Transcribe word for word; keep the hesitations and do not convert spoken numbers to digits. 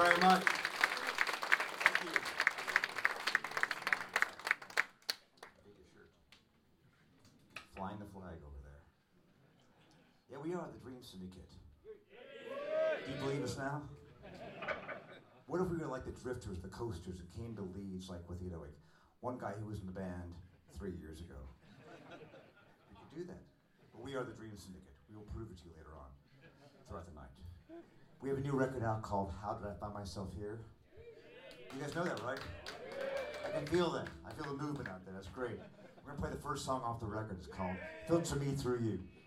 very much. Thank you. Take your shirt. Flying the flag over there. Yeah, we are the Dream Syndicate. Do you believe us now? What if we were like the Drifters, the Coasters, that came to Leeds, like with, you know, like one guy who was in the band three years ago? We could do that. But we are the Dream Syndicate. We will prove it to you later on, throughout the night. We have a new record out called How Did I Find Myself Here? You guys know that, right? I can feel that. I feel the movement out there. That's great. We're gonna play the first song off the record. It's called Filter Me Through You.